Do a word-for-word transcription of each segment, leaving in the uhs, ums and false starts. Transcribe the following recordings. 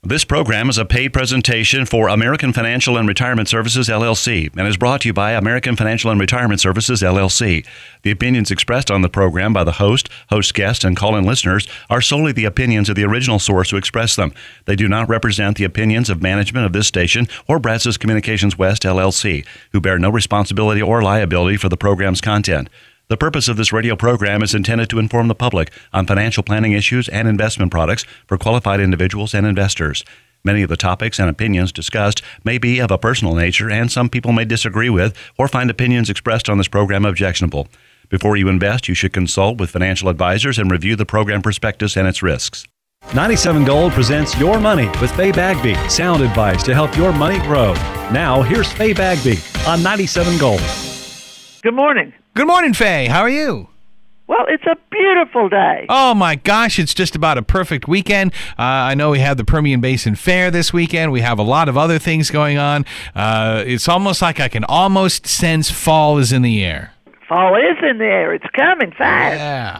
This program is a paid presentation for American Financial and Retirement Services, L L C, and is brought to you by American Financial and Retirement Services, L L C. The opinions expressed on the program by the host, host guests, and call-in listeners are solely the opinions of the original source who expressed them. They do not represent the opinions of management of this station or Brazos Communications West, L L C, who bear no responsibility or liability for the program's content. The purpose of this radio program is intended to inform the public on financial planning issues and investment products for qualified individuals and investors. Many of the topics and opinions discussed may be of a personal nature, and some people may disagree with or find opinions expressed on this program objectionable. Before you invest, you should consult with financial advisors and review the program prospectus and its risks. ninety-seven Gold presents Your Money with Faye Bagby. Sound advice to help your money grow. Now, here's Faye Bagby on ninety-seven Gold. Good morning. Good morning, Faye. How are you? Well, it's a beautiful day. Oh, my gosh. It's just about a perfect weekend. Uh, I know we have the Permian Basin Fair this weekend. We have a lot of other things going on. Uh, it's almost like I can almost sense fall is in the air. Fall is in the air. It's coming fast. Yeah.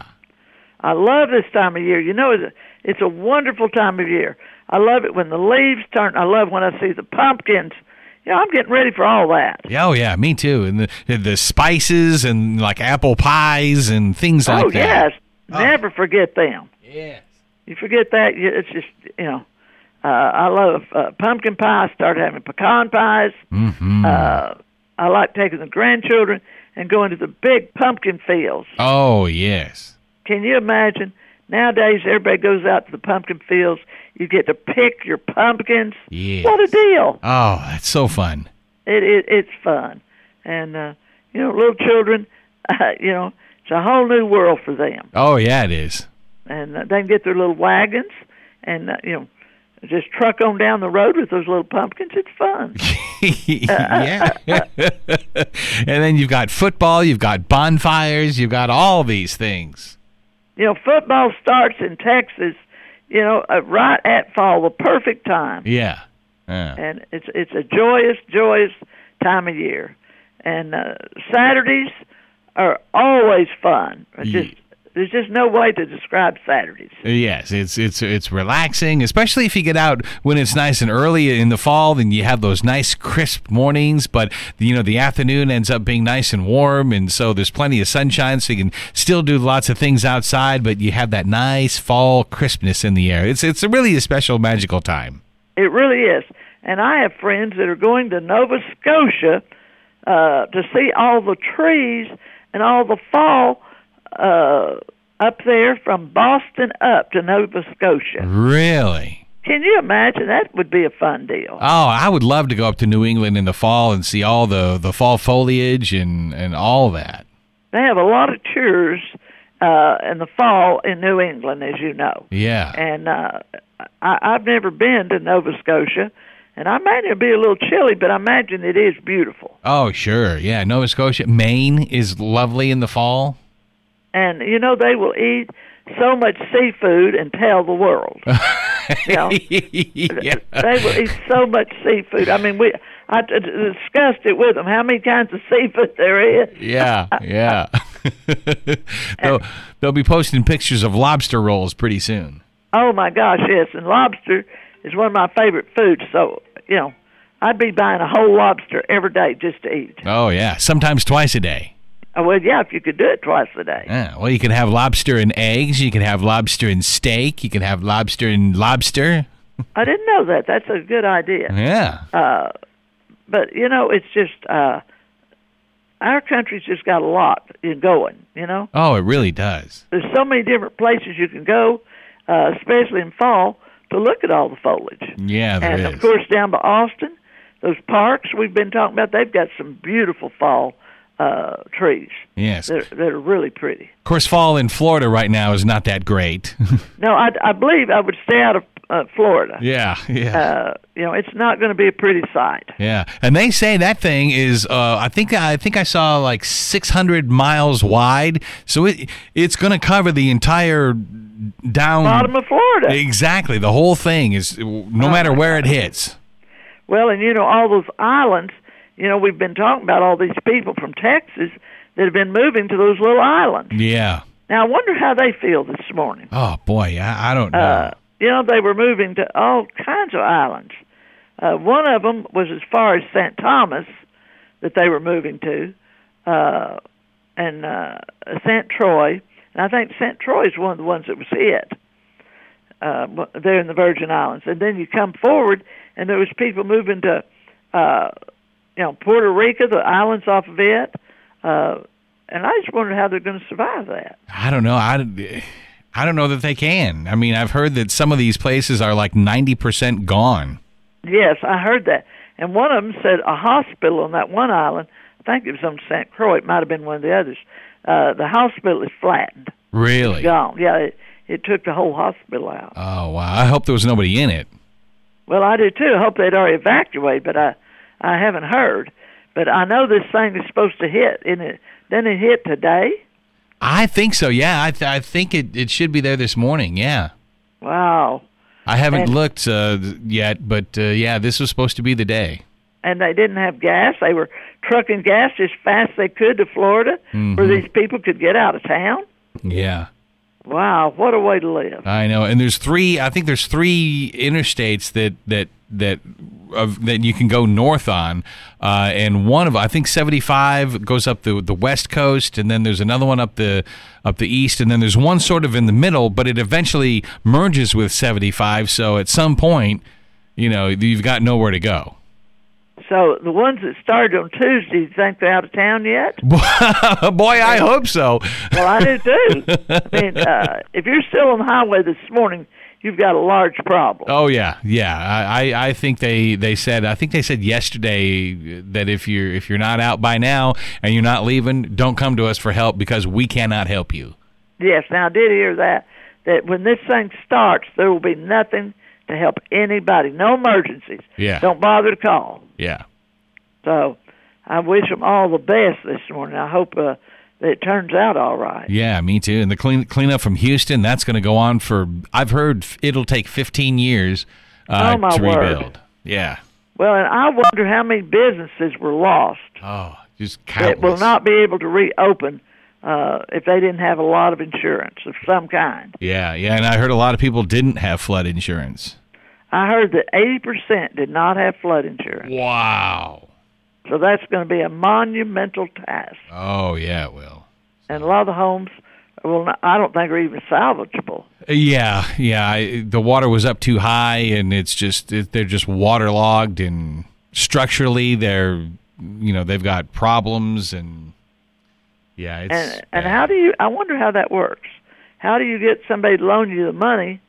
I love this time of year. You know, it's a, it's a wonderful time of year. I love it when the leaves turn. I love when I see the pumpkins. You know, I'm getting ready for all that. Oh, yeah, me too. And the the spices and like apple pies and things like oh, that. Yes. Oh, yes. Never forget them. Yes. You forget that, it's just, you know, uh, I love uh, pumpkin pie. I started having pecan pies. Mm-hmm. Uh, I like taking the grandchildren and going to the big pumpkin fields. Oh, yes. Can you imagine? Nowadays, everybody goes out to the pumpkin fields. You get to pick your pumpkins. Yes. What a deal. Oh, that's so fun. It, it It's fun. And, uh, you know, little children, uh, you know, it's a whole new world for them. Oh, yeah, it is. And uh, they can get their little wagons and, uh, you know, just truck on down the road with those little pumpkins. It's fun. Yeah. And then you've got football, you've got bonfires, you've got all these things. You know, football starts in Texas, you know, uh, right at fall, the perfect time. Yeah. Yeah. And it's it's a joyous, joyous time of year. And uh, Saturdays are always fun. It's just There's just no way to describe Saturdays. Yes, it's it's it's relaxing, especially if you get out when it's nice and early in the fall. Then you have those nice crisp mornings, but you know the afternoon ends up being nice and warm, and so there's plenty of sunshine, so you can still do lots of things outside. But you have that nice fall crispness in the air. It's it's a really a special, magical time. It really is. And I have friends that are going to Nova Scotia uh, to see all the trees and all the fall. Uh, up there from Boston up to Nova Scotia. Really? Can you imagine? That would be a fun deal. Oh, I would love to go up to New England in the fall and see all the, the fall foliage and, and all that. They have a lot of tours uh, in the fall in New England, as you know. Yeah. And uh, I, I've never been to Nova Scotia, and I imagine it'll be a little chilly, but I imagine it is beautiful. Oh, sure. Yeah, Nova Scotia. Maine is lovely in the fall. And, you know, they will eat so much seafood and tell the world. You know? Yeah. They will eat so much seafood. I mean, we I d- discussed it with them, how many kinds of seafood there is. Yeah, yeah. they'll, they'll be posting pictures of lobster rolls pretty soon. Oh, my gosh, yes. And lobster is one of my favorite foods. So, you know, I'd be buying a whole lobster every day just to eat. Oh, yeah. Sometimes twice a day. Oh, well, yeah, if you could do it twice a day. Yeah, well, you can have lobster and eggs. You can have lobster and steak. You can have lobster and lobster. I didn't know that. That's a good idea. Yeah. Uh, but, you know, it's just, uh, our country's just got a lot in going, you know? Oh, it really does. There's so many different places you can go, uh, especially in fall, to look at all the foliage. Yeah, there and, is. of course, down by Austin, those parks we've been talking about, they've got some beautiful fall Uh, trees. Yes. They're, they're really pretty. Of course, fall in Florida right now is not that great. No, I, I believe I would stay out of uh, Florida. Yeah, yeah. Uh, you know, it's not going to be a pretty sight. Yeah, and they say that thing is, uh, I think I think I saw like six hundred miles wide, so it it's going to cover the entire down... Bottom of Florida. Exactly, the whole thing is, no matter where it hits. Well, and you know, all those islands, you know, we've been talking about all these people from Texas that have been moving to those little islands. Yeah. Now, I wonder how they feel this morning. Oh, boy, I, I don't know. Uh, you know, they were moving to all kinds of islands. Uh, one of them was as far as Saint Thomas that they were moving to, uh, and uh, Saint Croix. And I think Saint Croix is one of the ones that was hit uh, there in the Virgin Islands. And then you come forward, and there was people moving to, uh, you know, Puerto Rico, the islands off of it. Uh, and I just wondered how they're going to survive that. I don't know. I, I don't know that they can. I mean, I've heard that some of these places are like ninety percent gone. Yes, I heard that. And one of them said a hospital on that one island, I think it was on Saint Croix, it might have been one of the others, uh, the hospital is flattened. Really? It's gone. Yeah, it, it took the whole hospital out. Oh, wow. I hope there was nobody in it. Well, I do too. I hope they'd already evacuated, but I, I haven't heard. But I know this thing is supposed to hit, isn't it? Didn't it hit today? I think so, yeah. I, th- I think it, it should be there this morning, yeah. Wow. I haven't and, looked uh, yet, but uh, yeah, this was supposed to be the day. And they didn't have gas. They were trucking gas as fast as they could to Florida, mm-hmm. where these people could get out of town. Yeah. Wow, what a way to live. I know. And there's three, I think there's three interstates that, that, that, of, that you can go north on. Uh, and one of, I think seventy-five goes up the, the west coast, and then there's another one up the, up the east, and then there's one sort of in the middle, but it eventually merges with seventy-five. So at some point, you know, you've got nowhere to go. So the ones that started on Tuesday, you think they're out of town yet? Boy, I hope so. Well, I do too. I mean, uh, if you're still on the highway this morning, you've got a large problem. Oh yeah, yeah. I, I think they, they said I think they said yesterday that if you're if you're not out by now and you're not leaving, don't come to us for help because we cannot help you. Yes, now I did hear that that when this thing starts, there will be nothing to help anybody. No emergencies. Yeah. Don't bother to call. Yeah. So I wish them all the best this morning. I hope uh, that it turns out all right. Yeah, me too. And the clean cleanup from Houston, that's going to go on for, I've heard it'll take fifteen years uh, oh, my to word. rebuild. Yeah. Well, and I wonder how many businesses were lost. Oh, just countless. That will not be able to reopen uh, if they didn't have a lot of insurance of some kind. Yeah, yeah, and I heard a lot of people didn't have flood insurance. I heard that eighty percent did not have flood insurance. Wow. So that's going to be a monumental task. Oh, yeah, it will. And a lot of the homes, will not, I don't think, are even salvageable. Yeah, yeah. I, the water was up too high, and it's just it, they're just waterlogged, and structurally they're, you know, they've got problems, and yeah, it's and and how do you? I wonder how that works. How do you get somebody to loan you the money,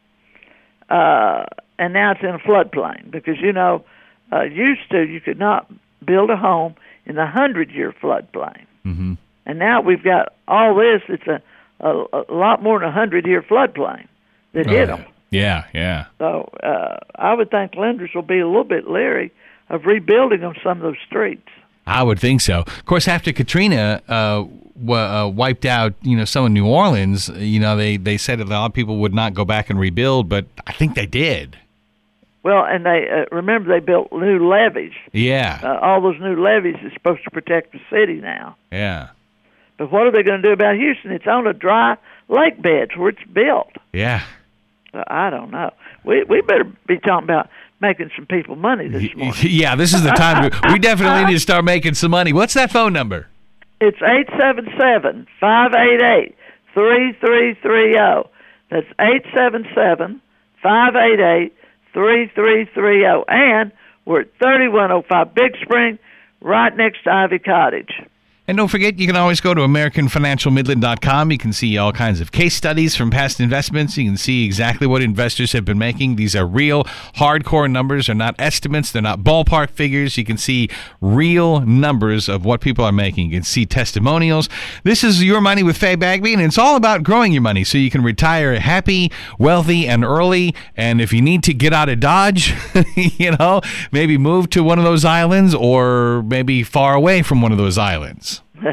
uh, and now it's in a floodplain? Because you know, uh, used to you could not build a home in the hundred-year floodplain, mm-hmm. and now we've got all this. It's a a, a lot more than a hundred-year floodplain that oh, hit them. Yeah, yeah. So uh, I would think lenders will be a little bit leery of rebuilding on some of those streets. I would think so. Of course, after Katrina uh, w- uh, wiped out, you know, some of New Orleans, you know, they, they said that a lot of people would not go back and rebuild, but I think they did. Well, and they uh, remember they built new levees. Yeah. Uh, all those new levees are supposed to protect the city now. Yeah. But what are they going to do about Houston? It's on a dry lake bed where it's built. Yeah. So I don't know. We we better be talking about making some people money this morning. Yeah, this is the time. To, we definitely need to start making some money. What's that phone number? It's eight seven seven, five eight eight, three three three zero. That's eight seven seven, five eight eight, three three three zero. And we're at thirty-one oh five Big Spring, right next to Ivy Cottage. And don't forget, you can always go to American Financial Midland dot com. You can see all kinds of case studies from past investments. You can see exactly what investors have been making. These are real, hardcore numbers. They're not estimates. They're not ballpark figures. You can see real numbers of what people are making. You can see testimonials. This is Your Money with Faye Bagby, and it's all about growing your money so you can retire happy, wealthy, and early. And if you need to get out of Dodge, you know, maybe move to one of those islands or maybe far away from one of those islands.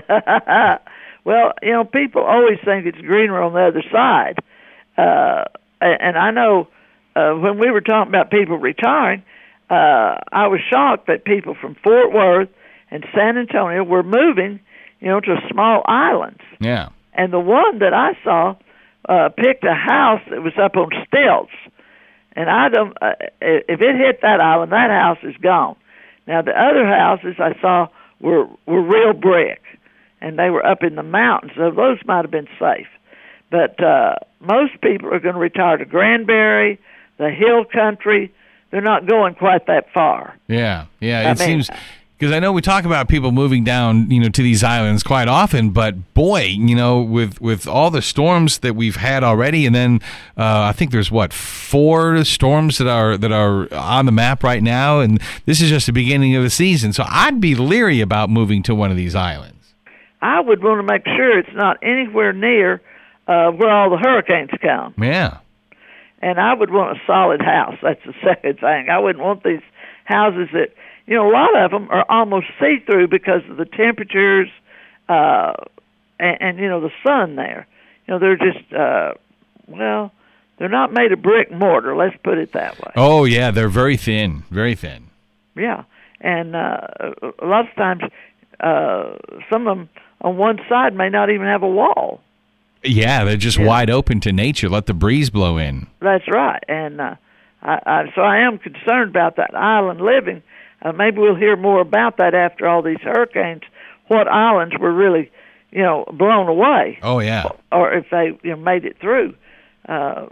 Well, you know, people always think it's greener on the other side. Uh, and I know uh, when we were talking about people retiring, uh, I was shocked that people from Fort Worth and San Antonio were moving, you know, to small islands. Yeah. And the one that I saw uh, picked a house that was up on stilts. And I don't. Uh, if it hit that island, that house is gone. Now the other houses I saw were were real brick, and they were up in the mountains, so those might have been safe. But uh, most people are going to retire to Granbury, the Hill Country. They're not going quite that far. Yeah, yeah. It I mean, seems, because I know we talk about people moving down, you know, to these islands quite often, but boy, you know, with with all the storms that we've had already, and then uh, I think there's what four storms that are that are on the map right now, and this is just the beginning of the season. So I'd be leery about moving to one of these islands. I would want to make sure it's not anywhere near uh, where all the hurricanes come. Yeah. And I would want a solid house. That's the second thing. I wouldn't want these houses that, you know, a lot of them are almost see-through because of the temperatures uh, and, and, you know, the sun there. You know, they're just, uh, well, they're not made of brick mortar, let's put it that way. Oh, yeah, they're very thin, very thin. Yeah, and uh, a lot of times uh, some of them on one side may not even have a wall. Yeah, they're just yeah. wide open to nature. Let the breeze blow in. That's right, and uh, I, I, so I am concerned about that island living. Uh, maybe we'll hear more about that after all these hurricanes. What islands were really, you know, blown away? Oh yeah, or, or if they you know, made it through. Uh,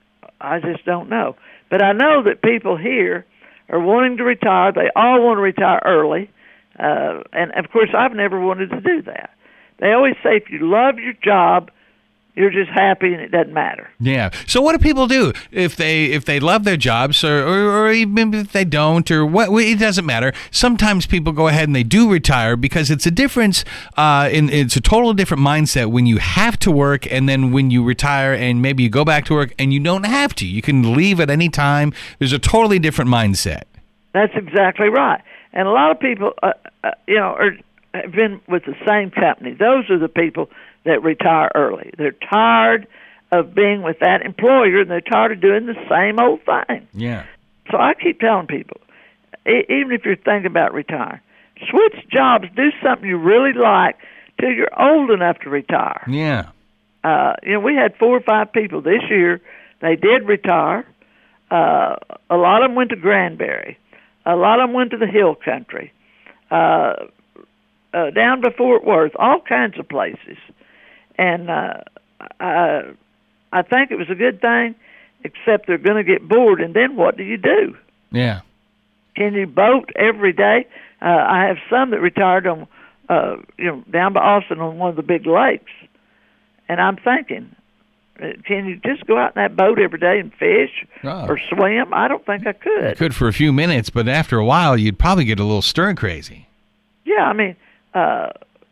I just don't know. But I know that people here are wanting to retire. They all want to retire early, uh, and of course, I've never wanted to do that. They always say if you love your job, you're just happy and it doesn't matter. Yeah. So what do people do if they if they love their jobs or, or, or even if they don't or what? It doesn't matter. Sometimes people go ahead and they do retire because it's a difference. Uh, in it's a total different mindset when you have to work and then when you retire and maybe you go back to work and you don't have to. You can leave at any time. There's a totally different mindset. That's exactly right. And a lot of people, uh, uh, you know, are have been with the same company. Those are the people that retire early. They're tired of being with that employer, and they're tired of doing the same old thing. Yeah. So I keep telling people, e- even if you're thinking about retiring, switch jobs, do something you really like till you're old enough to retire. Yeah. Uh, you know, we had four or five people this year. They did retire. Uh, a lot of them went to Granbury. A lot of them went to the Hill Country, uh, uh, down to Fort Worth, all kinds of places. And uh, I, I think it was a good thing, except they're going to get bored, and then what do you do? Yeah. Can you boat every day? Uh, I have some that retired on, uh, you know, down by Austin on one of the big lakes, and I'm thinking, can you just go out in that boat every day and fish oh. or swim? I don't think I could. You could for a few minutes, but after a while, you'd probably get a little stir crazy. Yeah, I mean, uh,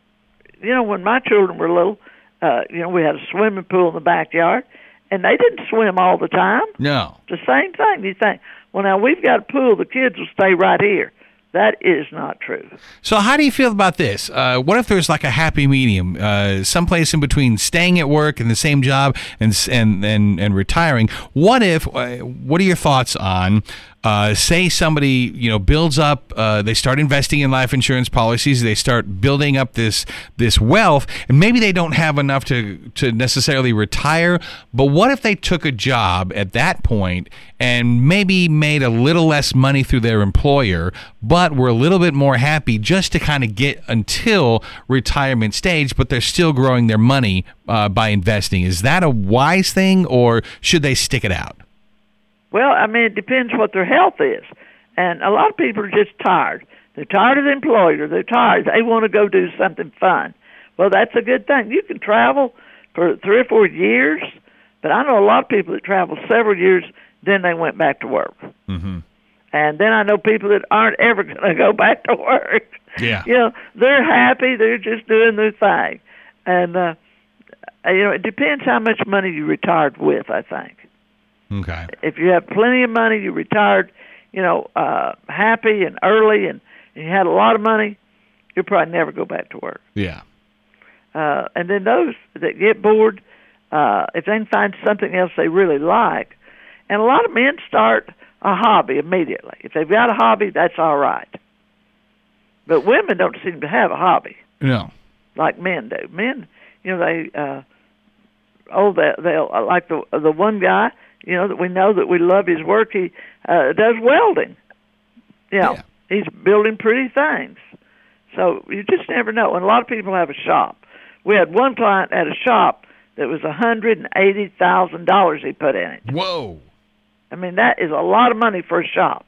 you know, when my children were little, uh, you know, we had a swimming pool in the backyard, and they didn't swim all the time. No. It's the same thing. You think, well, now we've got a pool, the kids will stay right here. That is not true. So how do you feel about this? Uh, what if there's like a happy medium, uh, someplace in between staying at work in the same job and and and, and retiring? What if? Uh, what are your thoughts on? Uh, say somebody, you know, builds up, uh, they start investing in life insurance policies, they start building up this this wealth, and maybe they don't have enough to, to necessarily retire, but what if they took a job at that point and maybe made a little less money through their employer, but were a little bit more happy just to kind of get until retirement stage, but they're still growing their money uh, by investing? Is that a wise thing, or should they stick it out? Well, I mean, it depends what their health is. And a lot of people are just tired. They're tired of the employer. They're tired. They want to go do something fun. Well, that's a good thing. You can travel for three or four years, but I know a lot of people that travel several years, then they went back to work. Mm-hmm. And then I know people that aren't ever going to go back to work. Yeah. You know, they're happy. They're just doing their thing. And, uh, you know, it depends how much money you retired with, I think. Okay. If you have plenty of money, you retired, you know, uh, happy and early, and, and you had a lot of money, you'll probably never go back to work. Yeah. Uh, and then those that get bored, uh, if they can find something else they really like, and a lot of men start a hobby immediately. If they've got a hobby, that's all right. But women don't seem to have a hobby. No. Like men do. Men, you know, they, uh, oh, they, they'll, like the the one guy, you know, that we know that we love his work. He uh, does welding. You know, Yeah. he's building pretty things. So you just never know. And a lot of people have a shop. We had one client at a shop that was one hundred eighty thousand dollars he put in it. Whoa. I mean, that is a lot of money for a shop.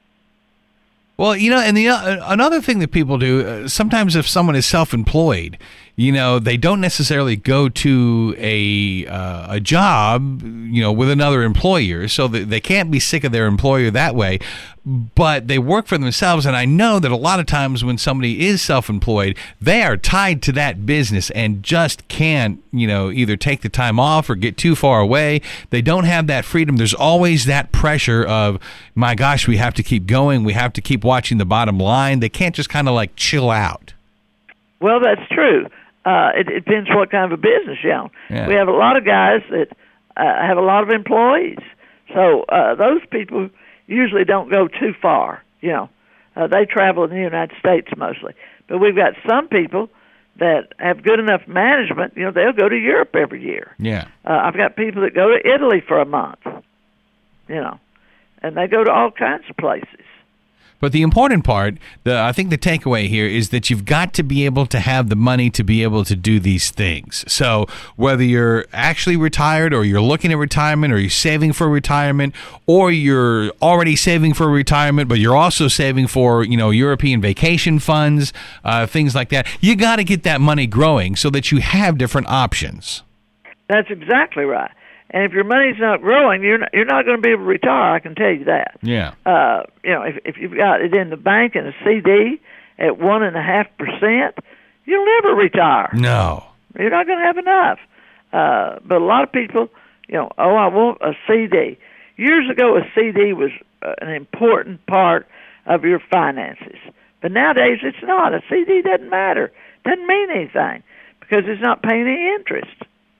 Well, you know, and the uh, another thing that people do, uh, sometimes if someone is self-employed, you know, they don't necessarily go to a uh, a job, you know, with another employer, so that they can't be sick of their employer that way, but they work for themselves. And I know that a lot of times when somebody is self-employed, they are tied to that business and just can't, you know, either take the time off or get too far away. They don't have that freedom. There's always that pressure of, my gosh, we have to keep going. We have to keep watching the bottom line. They can't just kind of like chill out. Well, that's true. Uh, it, it depends what kind of a business you own. Yeah. We have a lot of guys that uh, have a lot of employees. So uh, those people usually don't go too far, you know. Uh, they travel in the United States mostly. But we've got some people that have good enough management, you know, they'll go to Europe every year. Yeah. Uh, I've got people that go to Italy for a month, you know, and they go to all kinds of places. But the important part, the I think the takeaway here is that you've got to be able to have the money to be able to do these things. So whether you're actually retired or you're looking at retirement or you're saving for retirement or you're already saving for retirement, but you're also saving for, you know, European vacation funds, uh, things like that, you got to get that money growing so that you have different options. That's exactly right. And if your money's not growing, you're not, you're not going to be able to retire, I can tell you that. Yeah. Uh, you know, if, if you've got it in the bank in a C D at one point five percent, you'll never retire. No. You're not going to have enough. Uh, but a lot of people, you know, oh, I want a C D. Years ago, a C D was uh, an important part of your finances. But nowadays, it's not. A C D doesn't matter. Doesn't mean anything because it's not paying any interest.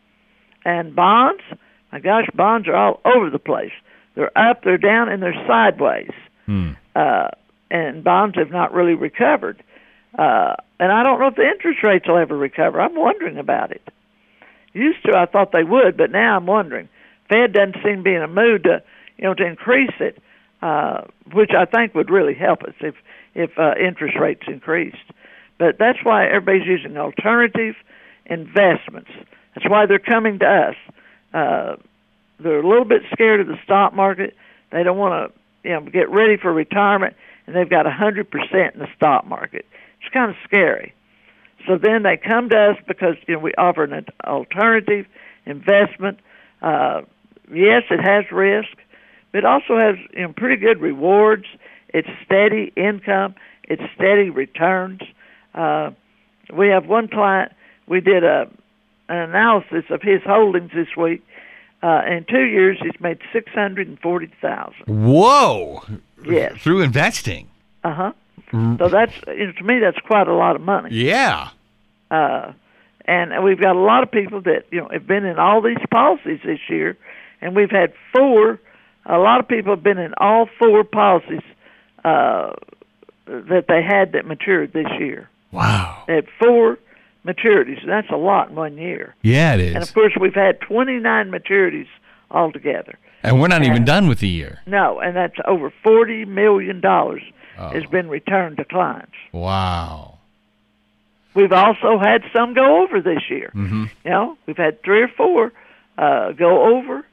And bonds, my gosh, bonds are all over the place. They're up, they're down, and they're sideways. Hmm. Uh, and bonds have not really recovered. Uh, and I don't know if the interest rates will ever recover. I'm wondering about it. Used to, I thought they would, but now I'm wondering. Fed doesn't seem to be in a mood to, you know, to increase it, uh, which I think would really help us if if uh, interest rates increased. But that's why everybody's using alternative investments. That's why they're coming to us. Uh, they're a little bit scared of the stock market. They don't want to, you know, get ready for retirement, and they've got one hundred percent in the stock market. It's kind of scary. So then they come to us because, you know, we offer an alternative investment. Uh, yes, it has risk, but it also has, you know, pretty good rewards. It's steady income. It's steady returns. Uh, we have one client. We did a an analysis of his holdings this week. Uh, in two years, he's made six hundred and forty thousand. Whoa! Yes. Through investing. Uh huh. So that's, you know, to me, that's quite a lot of money. Yeah. Uh, and we've got a lot of people that, you know, have been in all these policies this year, and we've had four. A lot of people have been in all four policies uh, that they had that matured this year. Wow. They had four maturities, and that's a lot in one year. Yeah, it is. And of course, we've had twenty-nine maturities altogether. And we're not and, even done with the year. No, and that's over forty million dollars Oh. has been returned to clients. Wow. We've also had some go over this year. Mm-hmm. You know, we've had three or four uh, go over.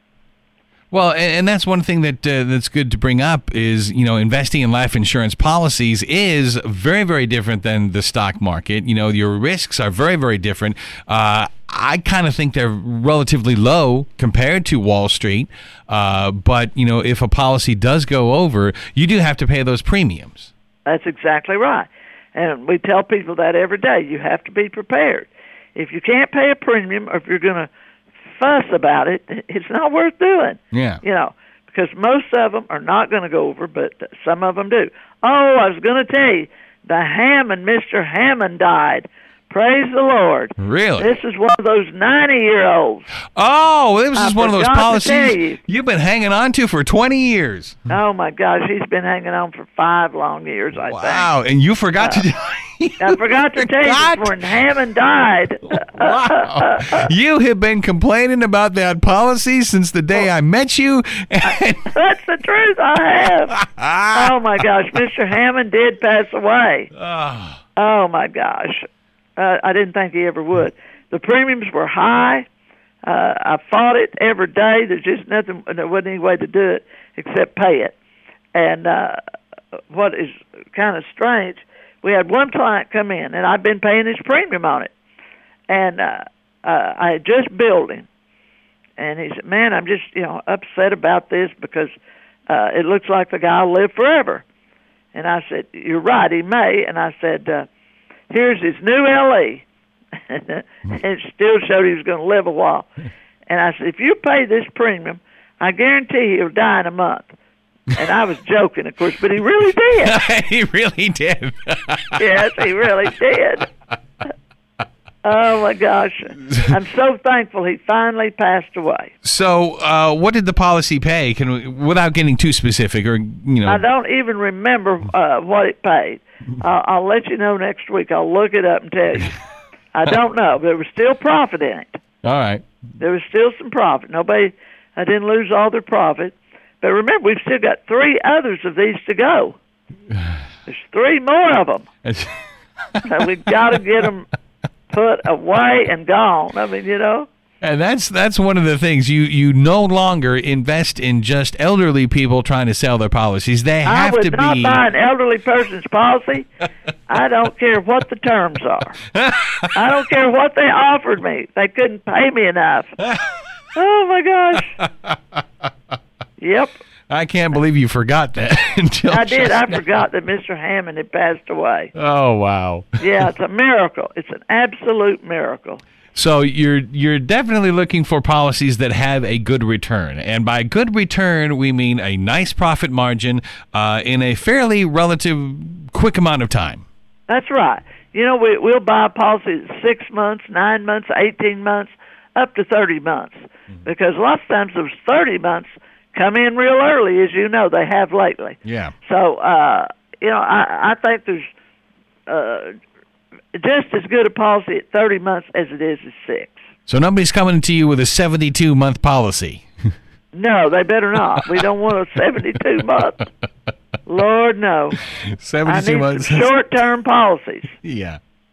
Well, and, and that's one thing that uh, that's good to bring up is, you know, investing in life insurance policies is very, very different than the stock market. You know, your risks are very, very different. Uh, I kind of think they're relatively low compared to Wall Street. Uh, but, you know, if a policy does go over, you do have to pay those premiums. That's exactly right. And we tell people that every day. You have to be prepared. If you can't pay a premium or if you're going to fuss about it, it's not worth doing. Yeah. You know, because most of them are not going to go over, but some of them do. Oh, I was going to tell you, the Hammond, Mister Hammond died. Praise the Lord. Really? This is one of those ninety-year-olds. Oh, this is I one of those forgot to policies tell you. you've been hanging on to for twenty years. Oh, my gosh, he's been hanging on for five long years, I think. Wow, and you forgot Uh, to I forgot to tell you this morning, Hammond died. Wow. You have been complaining about that policy since the day I met you. And That's the truth, I have. Oh, my gosh, Mister Hammond did pass away. oh, Oh, my gosh. Uh, I didn't think he ever would. The premiums were high. Uh, I fought it every day. There's just nothing, there wasn't any way to do it except pay it. And uh, what is kind of strange, we had one client come in, and I'd been paying his premium on it. And uh, uh, I had just billed him. And he said, man, I'm just, you know, upset about this because uh, it looks like the guy will live forever. And I said, you're right, he may. And I said, uh, here's his new L E. And it still showed he was going to live a while. And I said, if you pay this premium, I guarantee he'll die in a month. And I was joking, of course, but he really did. he really did. Yes, he really did. Oh, my gosh. I'm so thankful he finally passed away. So, uh, what did the policy pay? Can we, without getting too specific, or you know, I don't even remember uh, what it paid. Uh, I'll let you know next week. I'll look it up and tell you. I don't know. There was still profit in it. all right. There was still some profit. Nobody, I didn't lose all their profit. But remember, we've still got three others of these to go. There's three more of them. So we've got to get them put away and gone. I mean, you know. And that's that's one of the things. You you no longer invest in just elderly people trying to sell their policies. They I have would to not be. buy an elderly person's policy. I don't care what the terms are. I don't care what they offered me. They couldn't pay me enough. Oh, my gosh. Yep. I can't believe you forgot that until I did. just I now. forgot that Mister Hammond had passed away. Oh wow. Yeah, it's a miracle. It's an absolute miracle. So you're you're definitely looking for policies that have a good return, and by good return we mean a nice profit margin uh, in a fairly relative quick amount of time. That's right. You know, we, we'll buy a policy that's six months, nine months, eighteen months, up to thirty months. Mm-hmm. Because lots of times those thirty months come in real early, as you know, they have lately. Yeah. So, uh, you know, I, I think there's uh, just as good a policy at thirty months as it is at six. So nobody's coming to you with a seventy-two month policy. No, they better not. We don't want a seventy-two month. Lord, no. seventy-two I need months. some short-term policies. Yeah.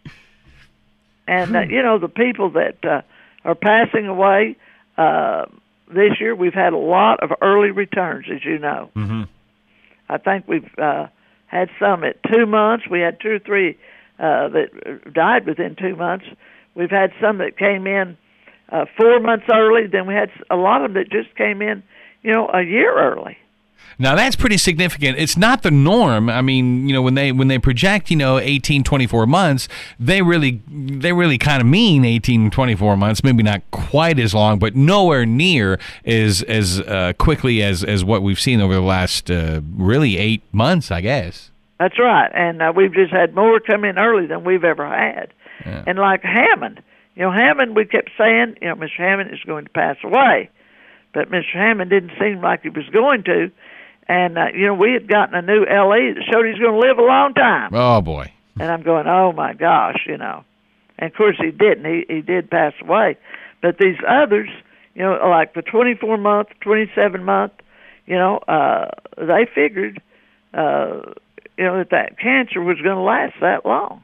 And, uh, you know, the people that uh, are passing away uh, this year, we've had a lot of early returns, as you know. Mm-hmm. I think we've uh, had some at two months. We had two or three uh, that died within two months. We've had some that came in uh, four months early. Then we had a lot of them that just came in, you know, a year early. Now that's pretty significant. It's not the norm. I mean, you know, when they when they project, you know, eighteen, twenty-four months, they really they really kind of mean eighteen, twenty-four months. Maybe not quite as long, but nowhere near as as uh, quickly as as what we've seen over the last uh, really eight months, I guess. That's right, and uh, we've just had more come in early than we've ever had. Yeah. And like Hammond, you know, Hammond, we kept saying, you know, Mister Hammond is going to pass away, but Mister Hammond didn't seem like he was going to. And, uh, you know, we had gotten a new L E that showed he's going to live a long time. Oh, boy. And I'm going, oh, my gosh, you know. And, of course, he didn't. He, he did pass away. But these others, you know, like the twenty-four month, twenty-seven month, you know, uh, they figured, uh, you know, that that cancer was going to last that long.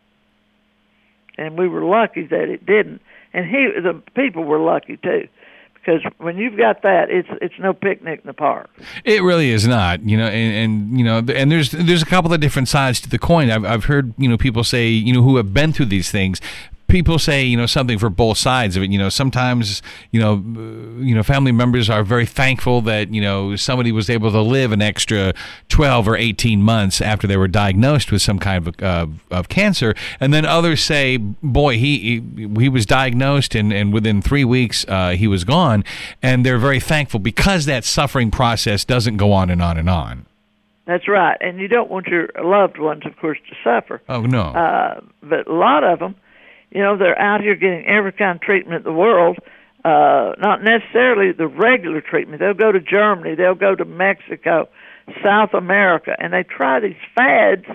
And we were lucky that it didn't. And he, the people were lucky, too. Because when you've got that, it's it's no picnic in the park. It really is not, you know, and, and you know, and there's there's a couple of different sides to the coin. I've I've heard, you know, people say, you know, who have been through these things. People say, you know, something for both sides of it. You know, sometimes, you know, uh, you know, family members are very thankful that, you know, somebody was able to live an extra twelve or eighteen months after they were diagnosed with some kind of uh, of cancer. And then others say, boy, he he, he was diagnosed and, and within three weeks uh, he was gone. And they're very thankful because that suffering process doesn't go on and on and on. That's right. And you don't want your loved ones, of course, to suffer. Oh, no. Uh, but a lot of them, you know, they're out here getting every kind of treatment in the world, uh, not necessarily the regular treatment. They'll go to Germany, they'll go to Mexico, South America, and they try these fads,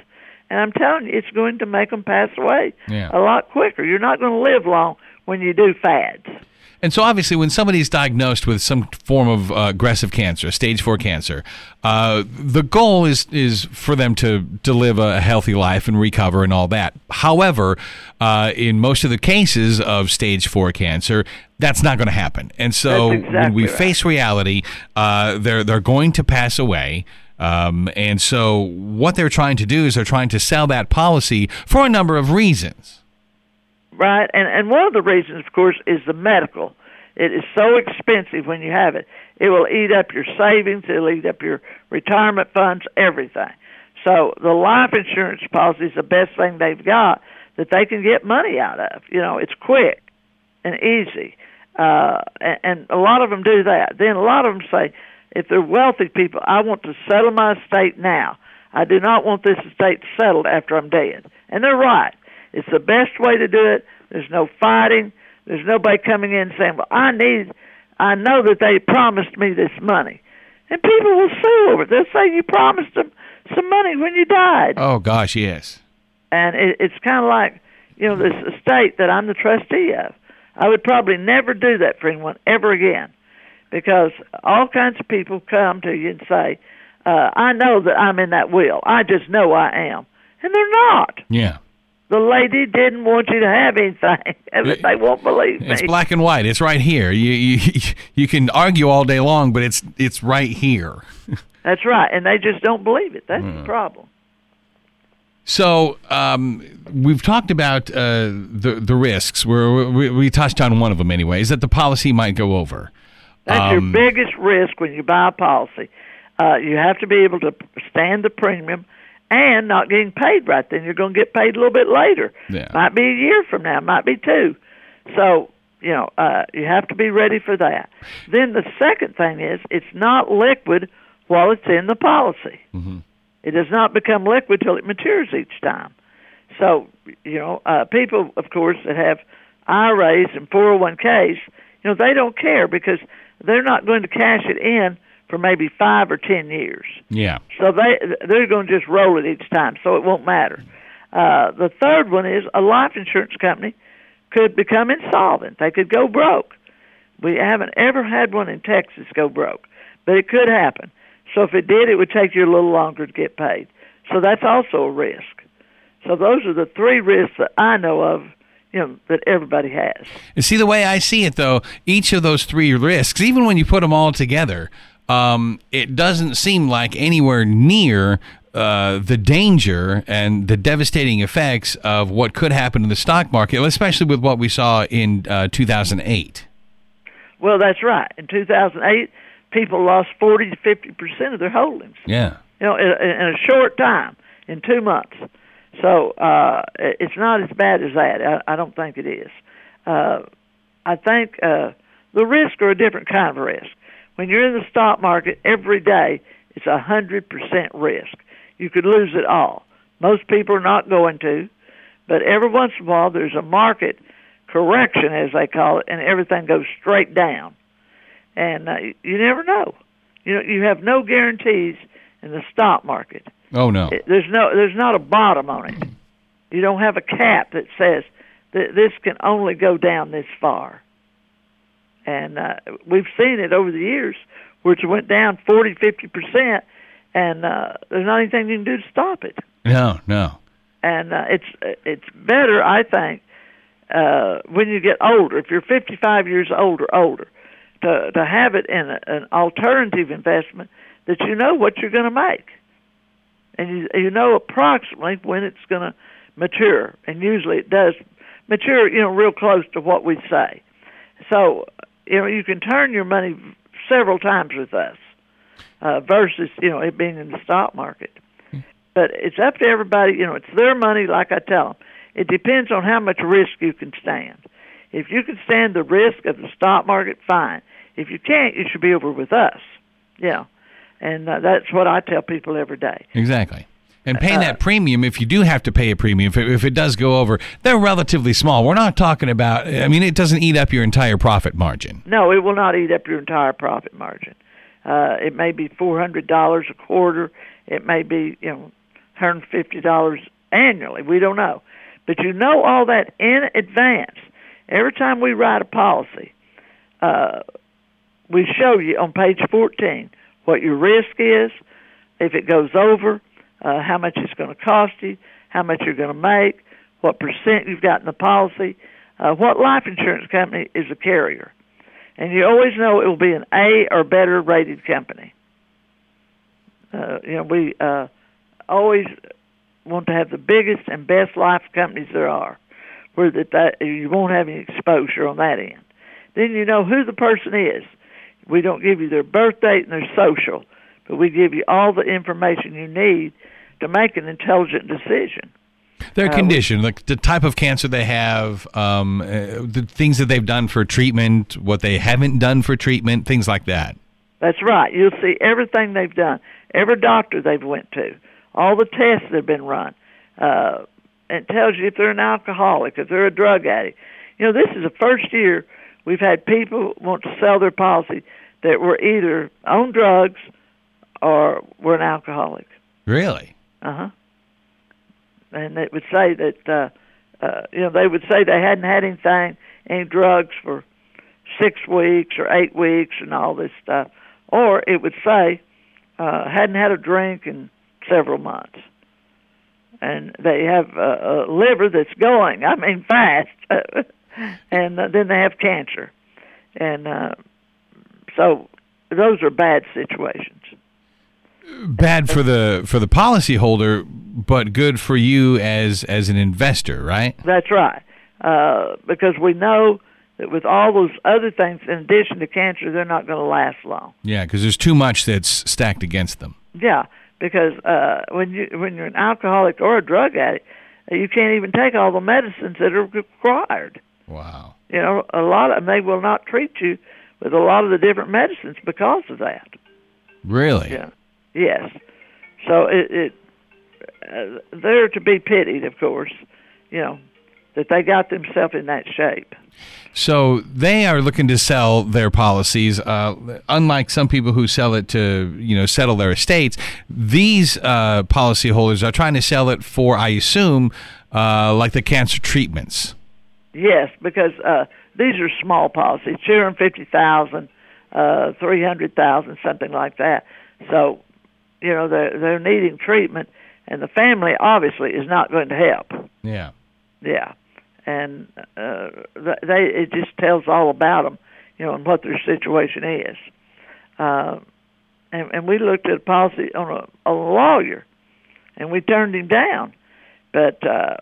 And I'm telling you, it's going to make them pass away Yeah. a lot quicker. You're not going to live long when you do fads. And so obviously when somebody's diagnosed with some form of uh, aggressive cancer, stage four cancer, uh, the goal is is for them to, to live a healthy life and recover and all that. However, uh, in most of the cases of stage four cancer, that's not going to happen. And so That's exactly when we right. face reality, uh, they're, they're going to pass away. Um, and so what they're trying to do is they're trying to sell that policy for a number of reasons. Right, and and one of the reasons, of course, is the medical. It is so expensive when you have it. It will eat up your savings. It'll eat up your retirement funds, everything. So the life insurance policy is the best thing they've got that they can get money out of. You know, it's quick and easy, uh, and, and a lot of them do that. Then a lot of them say, if they're wealthy people, I want to settle my estate now. I do not want this estate settled after I'm dead. And they're right. It's the best way to do it. There's no fighting. There's nobody coming in saying, well, I need, I know that they promised me this money. And people will sue over it. They'll say you promised them some money when you died. Oh, gosh, yes. And it, it's kind of like, you know, this estate that I'm the trustee of. I would probably never do that for anyone ever again, because all kinds of people come to you and say, uh, I know that I'm in that will. I just know I am. And they're not. Yeah. The lady didn't want you to have anything, and they won't believe me. It's black and white. It's right here. You you you can argue all day long, but it's it's right here. That's right, and they just don't believe it. That's Mm. the problem. So um, we've talked about uh, the the risks. We're, we we touched on one of them, anyways, that the policy might go over. That's Um, your biggest risk when you buy a policy. Uh, you have to be able to stand the premium and not getting paid right then. You're going to get paid a little bit later. Yeah. Might be a year from now, might be two. So, you know, uh, you have to be ready for that. Then the second thing is it's not liquid while it's in the policy. Mm-hmm. It does not become liquid till it matures each time. So, you know, uh, people, of course, that have I R As and four oh one Ks, you know, they don't care because they're not going to cash it in for maybe five or ten years. Yeah. So they they're going to just roll it each time, so it won't matter. Uh, the third one is a life insurance company could become insolvent. They could go broke. We haven't ever had one in Texas go broke, but it could happen. So if it did, it would take you a little longer to get paid. So that's also a risk. So those are the three risks that I know of, you know, that everybody has. And see, the way I see it, though, each of those three risks, even when you put them all together, um, it doesn't seem like anywhere near uh, the danger and the devastating effects of what could happen in the stock market, especially with what we saw in uh, two thousand eight. Well, that's right. In two thousand eight, people lost forty to fifty percent of their holdings. Yeah. You know, in, in a short time, in two months. So uh, it's not as bad as that. I, I don't think it is. Uh, I think uh, the risks are a different kind of risk. When you're in the stock market every day, it's a hundred percent risk. You could lose it all. Most people are not going to, but every once in a while there's a market correction, as they call it, and everything goes straight down. And uh, you never know. You know, you have no guarantees in the stock market. Oh, no. It, there's no, there's not a bottom on it. You don't have a cap that says that this can only go down this far. And uh, we've seen it over the years, which went down forty, fifty percent, and uh, there's not anything you can do to stop it. No, no. And uh, it's it's better, I think, uh, when you get older. If you're fifty-five years old or older, to to have it in a, an alternative investment that you know what you're going to make, and you you know approximately when it's going to mature, and usually it does mature, you know, real close to what we say. So, you know, you can turn your money several times with us uh, versus, you know, it being in the stock market. But it's up to everybody. You know, it's their money, like I tell them. It depends on how much risk you can stand. If you can stand the risk of the stock market, fine. If you can't, you should be over with us. Yeah. And uh, that's what I tell people every day. Exactly. And paying Uh, that premium, if you do have to pay a premium, if it, if it does go over, they're relatively small. We're not talking about, I mean, it doesn't eat up your entire profit margin. No, it will not eat up your entire profit margin. Uh, it may be four hundred dollars a quarter. It may be, you know, one hundred fifty dollars annually. We don't know. But you know all that in advance. Every time we write a policy, uh, we show you on page fourteen what your risk is, if it goes over, uh, how much it's going to cost you, how much you're going to make, what percent you've got in the policy, uh, what life insurance company is a carrier. And you always know it will be an A or better rated company. Uh, you know, we uh, always want to have the biggest and best life companies there are, where that, that you won't have any exposure on that end. Then you know who the person is. We don't give you their birth date and their social, but we give you all the information you need to make an intelligent decision. Their Uh, condition, like the type of cancer they have, um, uh, the things that they've done for treatment, what they haven't done for treatment, things like that. That's right. You'll see everything they've done, every doctor they've went to, all the tests that have been run. Uh, it tells you if they're an alcoholic, if they're a drug addict. You know, this is the first year we've had people want to sell their policy that were either on drugs or were an alcoholic. Really? Uh-huh. And it would say that, uh, uh, you know, they would say they hadn't had anything, any drugs for six weeks or eight weeks and all this stuff. Or it would say, uh, hadn't had a drink in several months. And they have a, a liver that's going, I mean, fast. and uh, then they have cancer. And uh, so those are bad situations. Bad for the for the policyholder, but good for you as as an investor, right? That's right. Uh, because we know that with all those other things, in addition to cancer, they're not going to last long. Yeah, because there's too much that's stacked against them. Yeah, because uh, when you when you're an alcoholic or a drug addict, you can't even take all the medicines that are required. Wow. You know, a lot of them, they will not treat you with a lot of the different medicines because of that. Really? Yeah. Yes. So it, it uh, they're to be pitied, of course, you know, that they got themselves in that shape. So they are looking to sell their policies. Uh, unlike some people who sell it to, you know, settle their estates, these uh, policyholders are trying to sell it for, I assume, uh, like the cancer treatments. Yes, because uh, these are small policies, two hundred fifty thousand dollars, uh, three hundred thousand dollars, something like that. So, you know, they're, they're needing treatment, and the family obviously is not going to help. Yeah. Yeah. And uh, they it just tells all about them, you know, and what their situation is. Uh, and, and we looked at a policy on a, a lawyer, and we turned him down. But uh,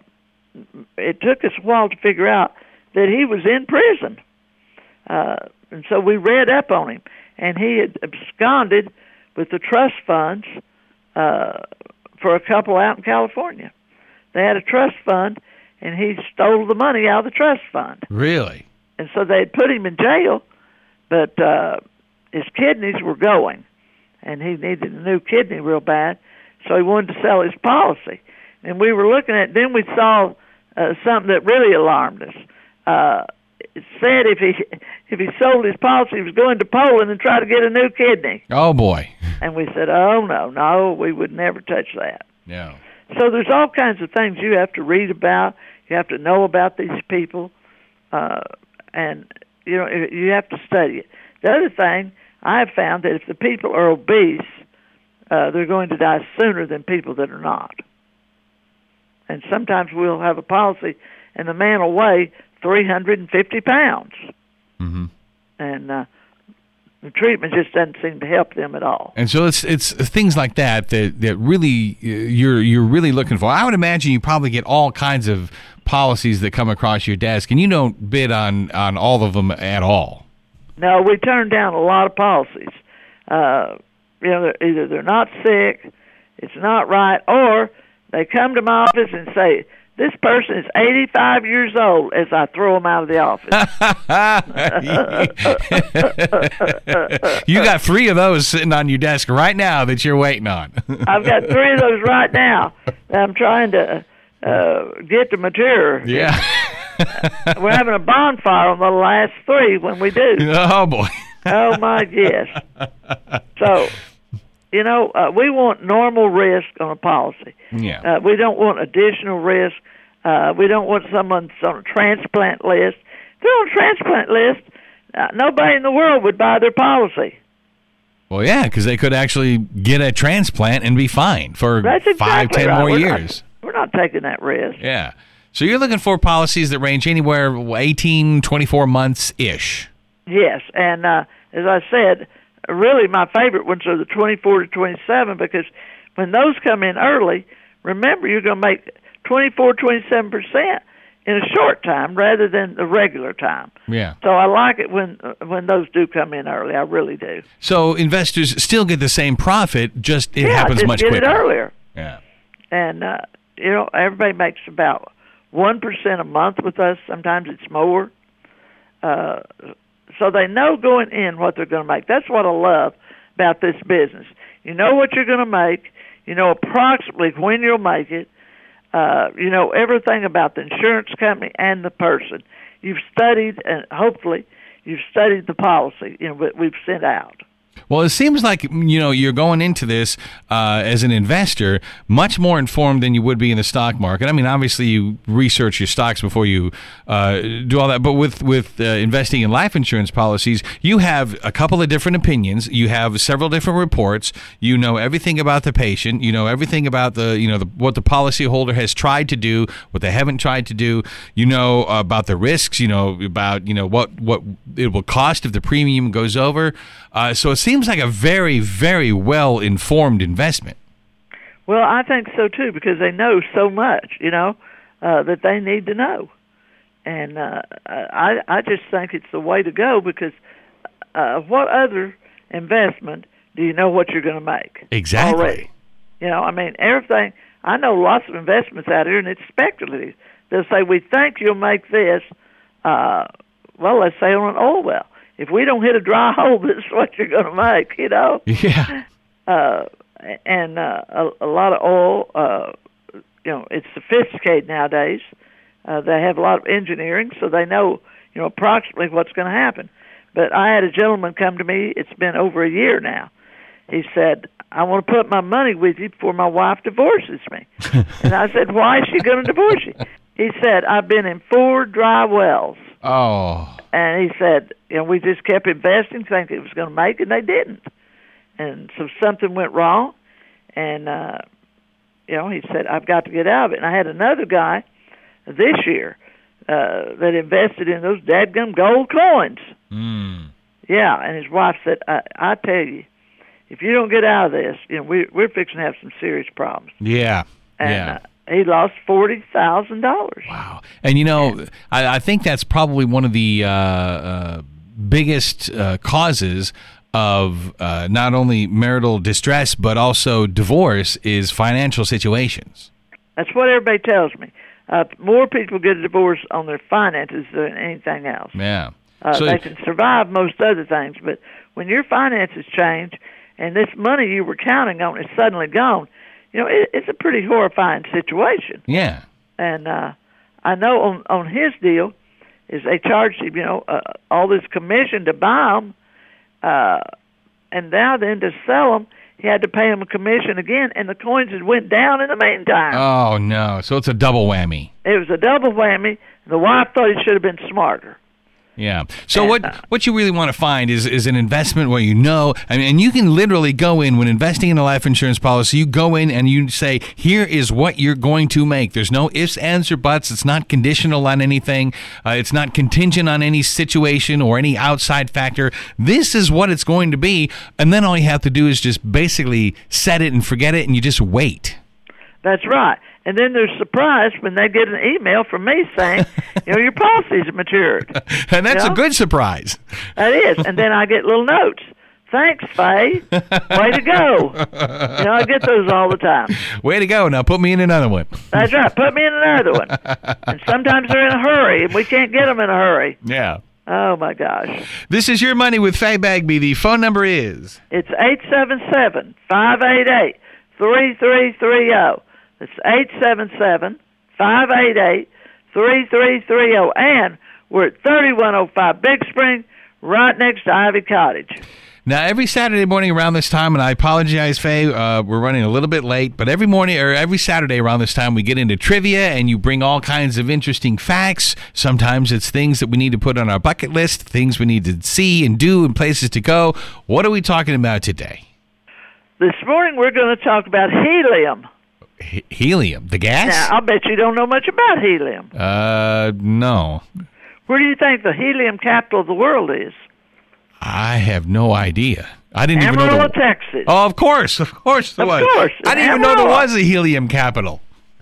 it took us a while to figure out that he was in prison. Uh, and so we read up on him, and he had absconded with the trust funds uh, for a couple out in California. They had a trust fund, and he stole the money out of the trust fund. Really? And so they had put him in jail, but uh, his kidneys were going, and he needed a new kidney real bad, so he wanted to sell his policy. And we were looking at, then we saw uh, something that really alarmed us. Uh, it said if he if he sold his policy, he was going to Poland and try to get a new kidney. Oh, boy. And we said, oh, no, no, we would never touch that. No. So there's all kinds of things you have to read about. You have to know about these people, uh, and you know you have to study it. The other thing, I have found that if the people are obese, uh, they're going to die sooner than people that are not. And sometimes we'll have a policy, and the man will weigh three hundred fifty pounds. Mm-hmm. And uh, the treatment just doesn't seem to help them at all. And so it's it's things like that that, that really uh, you're you're really looking for. I would imagine you probably get all kinds of policies that come across your desk, and you don't bid on, on all of them at all. No, we turn down a lot of policies. Uh, you know, they're, either they're not sick, it's not right, or they come to my office and say, this person is eighty-five years old, as I throw them out of the office. You got three of those sitting on your desk right now that you're waiting on. I've got three of those right now that I'm trying to uh, get to mature. Yeah. We're having a bonfire on the last three when we do. Oh, boy. Oh, my, yes. So, you know, uh, we want normal risk on a policy. Yeah. Uh, we don't want additional risk. Uh, we don't want someone that's on a transplant list. If they're on a transplant list, uh, nobody in the world would buy their policy. Well, yeah, because they could actually get a transplant and be fine for That's exactly five, ten right. more we're years. Not, we're not taking that risk. Yeah. So you're looking for policies that range anywhere eighteen, twenty-four months-ish. Yes, and uh, as I said, really my favorite ones are the twenty-four to twenty-seven, because when those come in early, remember you're going to make twenty-four, twenty-seven percent in a short time rather than the regular time. Yeah. So I like it when uh, when those do come in early. I really do. So investors still get the same profit, just it yeah, happens just much get quicker. it earlier. Yeah. And uh, you know, everybody makes about one percent a month with us. Sometimes it's more. Uh, so they know going in what they're going to make. That's what I love about this business. You know what you're going to make. You know approximately when you'll make it. Uh, you know everything about the insurance company and the person. You've studied, and hopefully you've studied the policy, you know, that we've sent out. Well, it seems like, you know, you're going into this uh, as an investor much more informed than you would be in the stock market. I mean, obviously you research your stocks before you uh, do all that, but with, with uh, investing in life insurance policies, you have a couple of different opinions. You have several different reports. You know everything about the patient. You know everything about the, you know, the, what the policyholder has tried to do, what they haven't tried to do. You know about the risks, you know, about, you know, what, what it will cost if the premium goes over. Uh, so it seems like a very, very well-informed investment. Well, I think so, too, because they know so much, you know, uh, that they need to know. And uh, I, I just think it's the way to go, because uh, what other investment do you know what you're going to make? Exactly. Already? You know, I mean, everything, I know lots of investments out here, and it's speculative. They'll say, we think you'll make this, uh, well, let's say on an oil well. If we don't hit a dry hole, this is what you're going to make, you know? Yeah. Uh, and uh, a, a lot of oil, uh, you know, it's sophisticated nowadays. Uh, they have a lot of engineering, so they know, you know, approximately what's going to happen. But I had a gentleman come to me, it's been over a year now. He said, I want to put my money with you before my wife divorces me. And I said, why is she going to divorce you? He said, I've been in four dry wells. Oh. And he said, you know, we just kept investing, thinking it was going to make, and they didn't. And so something went wrong, and, uh, you know, he said, I've got to get out of it. And I had another guy this year uh, that invested in those dadgum gold coins. Mm. Yeah, and his wife said, I, I tell you, if you don't get out of this, you know, we, we're fixing to have some serious problems. Yeah, and, yeah. Uh, he lost forty thousand dollars. Wow. And, you know, I, I think that's probably one of the uh, uh, biggest uh, causes of uh, not only marital distress but also divorce is financial situations. That's what everybody tells me. Uh, more people get a divorce on their finances than anything else. Yeah. Uh, so they can survive most other things, but when your finances change and this money you were counting on is suddenly gone, you know, it, it's a pretty horrifying situation. Yeah. And uh, I know on, on his deal is they charged him, you know, uh, all this commission to buy them, uh, and now then to sell them, he had to pay him a commission again, and the coins had went down in the meantime. Oh, no. So it's a double whammy. It was a double whammy. The wife thought he should have been smarter. Yeah. So And, what uh, what you really want to find is is an investment where you know, I mean, and you can literally go in when investing in a life insurance policy. You go in and you say, here is what you're going to make. There's no ifs, ands, or buts. It's not conditional on anything. Uh, it's not contingent on any situation or any outside factor. This is what it's going to be, and then all you have to do is just basically set it and forget it, and you just wait. That's right. And then they're surprised when they get an email from me saying, you know, your policies have matured. And that's You know? a good surprise. That is. And then I get little notes. Thanks, Faye. Way to go. You know, I get those all the time. Way to go. Now put me in another one. That's right. Put me in another one. And sometimes they're in a hurry, and we can't get them in a hurry. Yeah. Oh, my gosh. This is Your Money with Faye Bagby. The phone number is... It's eight seven seven, five eight eight, three three three zero. It's eight seven seven, five eight eight, three three three zero. And we're at thirty-one oh five Big Spring, right next to Ivy Cottage. Now, every Saturday morning around this time, and I apologize, Faye, uh, we're running a little bit late, but every morning or every Saturday around this time, we get into trivia, and you bring all kinds of interesting facts. Sometimes it's things that we need to put on our bucket list, things we need to see and do, and places to go. What are we talking about today? This morning we're going to talk about helium. He- helium, the gas? Now, I bet you don't know much about helium. Uh, no. Where do you think the helium capital of the world is? I have no idea. I didn't Amarillo, even know. The... Texas. Oh, of course, of course there Of was. course, I didn't even Amarillo. know there was a helium capital.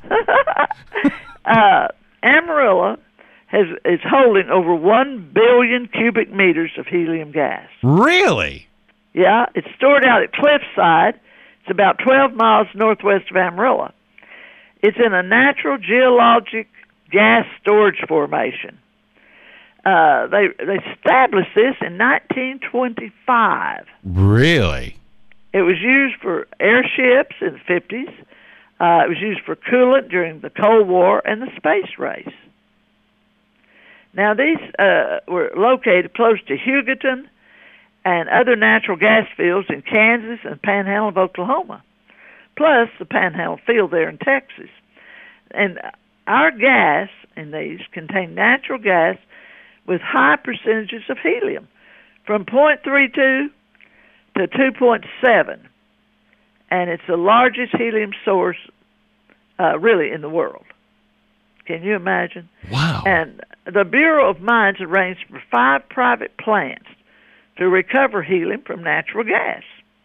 uh, Amarillo has is holding over one billion cubic meters of helium gas. Really? Yeah, it's stored out at Cliffside. It's about twelve miles northwest of Amarillo. It's in a natural geologic gas storage formation. Uh, they they established this in nineteen twenty-five. Really? It was used for airships in the fifties. Uh, it was used for coolant during the Cold War and the space race. Now, these uh, were located close to Hugoton and other natural gas fields in Kansas and Panhandle of Oklahoma, plus the Panhandle field there in Texas. And our gas in these contain natural gas with high percentages of helium, from zero point three two to two point seven. And it's the largest helium source uh, really in the world. Can you imagine? Wow. And the Bureau of Mines arranged for five private plants to recover helium from natural gas.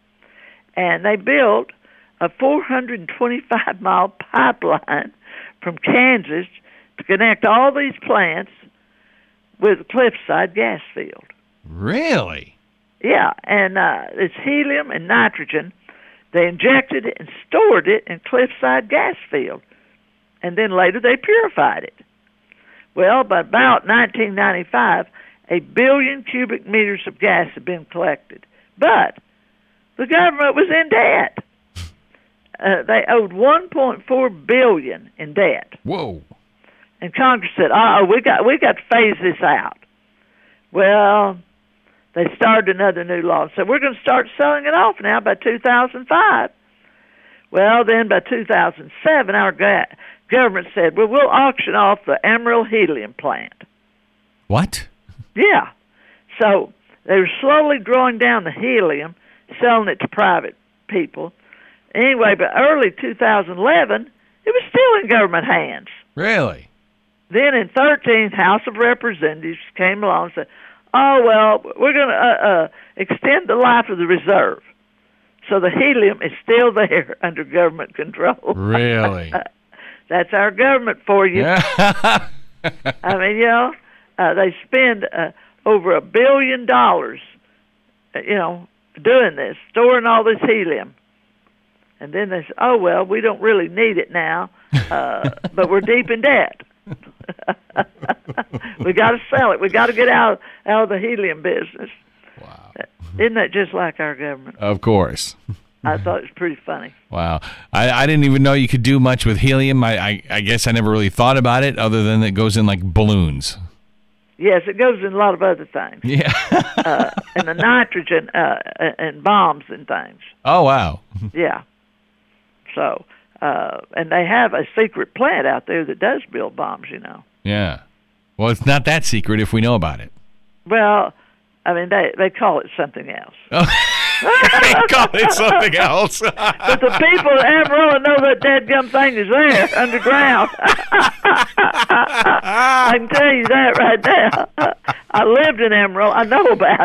And they built a four hundred twenty-five mile pipeline from Kansas to connect all these plants with Cliffside gas field. Really? Yeah, and uh, it's helium and nitrogen. They injected it and stored it in Cliffside gas field, and then later they purified it. Well, by about nineteen ninety-five, a billion cubic meters of gas had been collected, but the government was in debt. Uh, they owed one point four billion dollars in debt. Whoa. And Congress said, "Oh, we got we got to phase this out." Well, they started another new law and said, "We're going to start selling it off now by two thousand five." Well, then by two thousand seven, our ga- government said, "Well, we'll auction off the Amarillo helium plant." What? Yeah. So they were slowly drawing down the helium, selling it to private people. Anyway, by early two thousand eleven, it was still in government hands. Really? Then in thirteen, House of Representatives came along and said, "Oh, well, we're going to uh, uh, extend the life of the reserve." So the helium is still there under government control. Really? That's our government for you. Yeah. I mean, you know, uh, they spend uh, over a billion dollars, uh, you know, doing this, storing all this helium. And then they say, "Oh, well, we don't really need it now, uh, but we're deep in debt. We got to sell it. We got to get out out of the helium business." Wow. Isn't that just like our government? Of course. I thought it was pretty funny. Wow. I, I didn't even know you could do much with helium. I, I, I guess I never really thought about it other than it goes in like balloons. Yes, it goes in a lot of other things. Yeah. uh, and the nitrogen uh, and bombs and things. Oh, wow. Yeah. So, uh, and they have a secret plant out there that does build bombs, you know. Yeah. Well, it's not that secret if we know about it. Well, I mean, they they call it something else. Oh. They call it something else. But the people in Amarillo know that dadgum thing is there underground. I can tell you that right now. I lived in Amarillo. I know about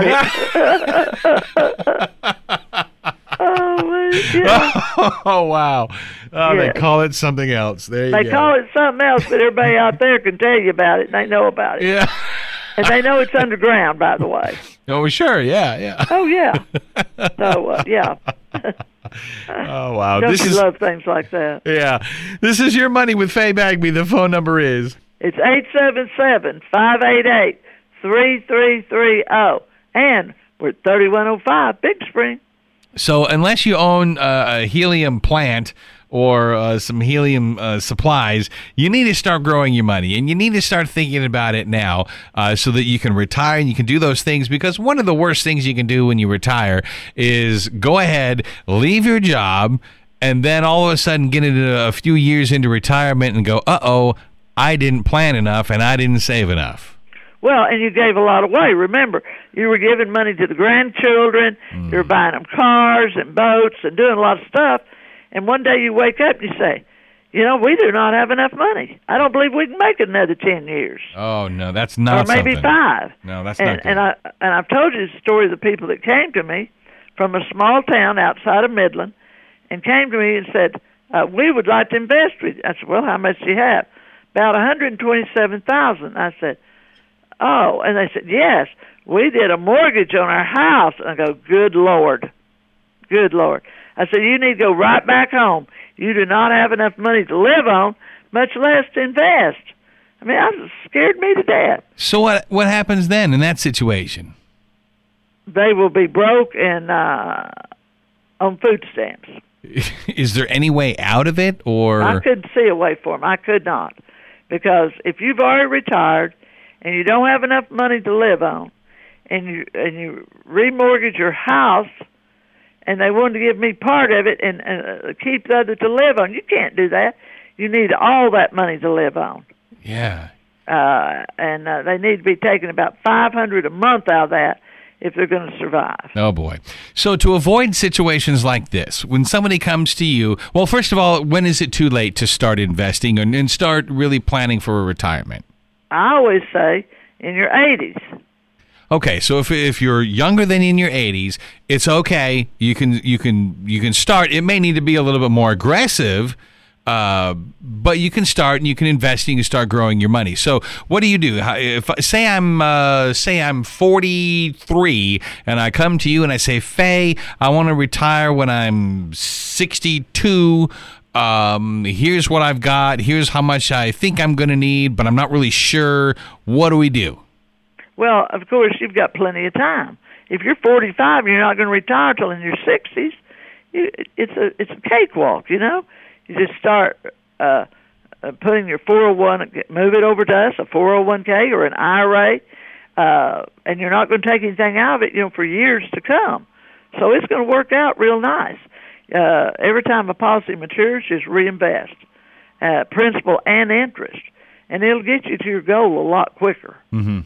it. Oh, man, yeah. Oh, wow. Oh, Yeah. They call it something else. There you They go. call it something else, but everybody out there can tell you about it, and they know about it. Yeah. And they know it's underground, by the way. Oh, sure. Yeah, yeah. Oh, yeah. So, uh, yeah. Oh, wow. Don't This you is love things like that? Yeah. This is Your Money with Faye Bagby. The phone number is It's eight seven seven, five eight eight, three three three zero. And we're at thirty-one oh five Big Spring. So unless you own uh, a helium plant or uh, some helium uh, supplies, you need to start growing your money, and you need to start thinking about it now uh, so that you can retire and you can do those things. Because one of the worst things you can do when you retire is go ahead, leave your job, and then all of a sudden get into a few years into retirement and go, uh-oh, I didn't plan enough and I didn't save enough. Well, and you gave a lot away. Remember, you were giving money to the grandchildren. Mm. You were buying them cars and boats and doing a lot of stuff. And one day you wake up and you say, you know, we do not have enough money. I don't believe we can make it another ten years. Oh, no, that's not Or maybe something. five. No, that's and, not good. And, I, and I've told you the story of the people that came to me from a small town outside of Midland and came to me and said, uh, we would like to invest with you. I said, well, how much do you have? About one hundred twenty-seven thousand dollars. I said, oh, and they said, yes, we did a mortgage on our house. And I go, good Lord, good Lord. I said, you need to go right back home. You do not have enough money to live on, much less to invest. I mean, that scared me to death. So what what happens then in that situation? They will be broke and uh, on food stamps. Is there any way out of it, or? I couldn't see a way for them. I could not. Because if you've already retired, and you don't have enough money to live on, and you and you remortgage your house, and they wanted to give me part of it and, and uh, keep the other to live on, you can't do that. You need all that money to live on. Yeah. Uh, and uh, they need to be taking about five hundred dollars a month out of that if they're going to survive. Oh, boy. So to avoid situations like this, when somebody comes to you, well, first of all, when is it too late to start investing and, and start really planning for a retirement? I always say in your eighties. Okay, so if if you're younger than in your eighties, it's okay. You can you can you can start. It may need to be a little bit more aggressive, uh, but you can start and you can invest and you can start growing your money. So what do you do? If say I'm uh, say I'm forty-three and I come to you and I say, Faye, I want to retire when I'm sixty-two. Um, here's what I've got. Here's how much I think I'm going to need, but I'm not really sure. What do we do? Well, of course, you've got plenty of time. If you're forty-five and you're not going to retire till in your sixties, you, it's a it's a cakewalk, you know. You just start uh, uh, putting your four oh one, move it over to us, a four oh one k or an I R A, uh, and you're not going to take anything out of it, you know, for years to come. So it's going to work out real nice. Uh, every time a policy matures, just reinvest, uh, principal and interest, and it'll get you to your goal a lot quicker. Mm-hmm.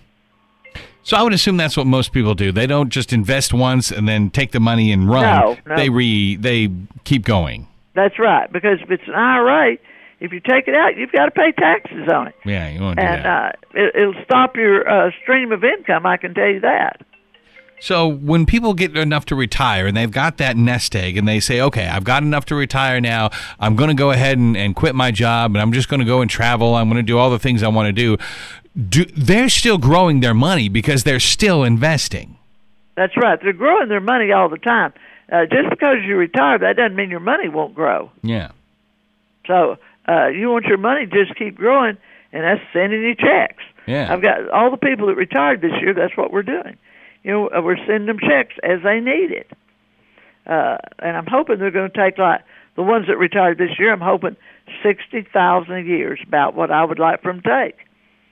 So I would assume that's what most people do. They don't just invest once and then take the money and run. No, no. They re they keep going. That's right, because if it's an I R A, if you take it out, you've got to pay taxes on it. Yeah, you won't do and, that. And uh, it, it'll stop your uh, stream of income, I can tell you that. So when people get enough to retire and they've got that nest egg and they say, okay, I've got enough to retire now, I'm going to go ahead and, and quit my job and I'm just going to go and travel, I'm going to do all the things I want to do, do, they're still growing their money because they're still investing. That's right. They're growing their money all the time. Uh, just because you retire, that doesn't mean your money won't grow. Yeah. So uh, you want your money to just keep growing, and that's sending you checks. Yeah. I've got all the people that retired this year, that's what we're doing. You know, we're sending them checks as they need it. Uh, and I'm hoping they're going to take, like, the ones that retired this year, I'm hoping sixty thousand dollars a year is about what I would like for them to take.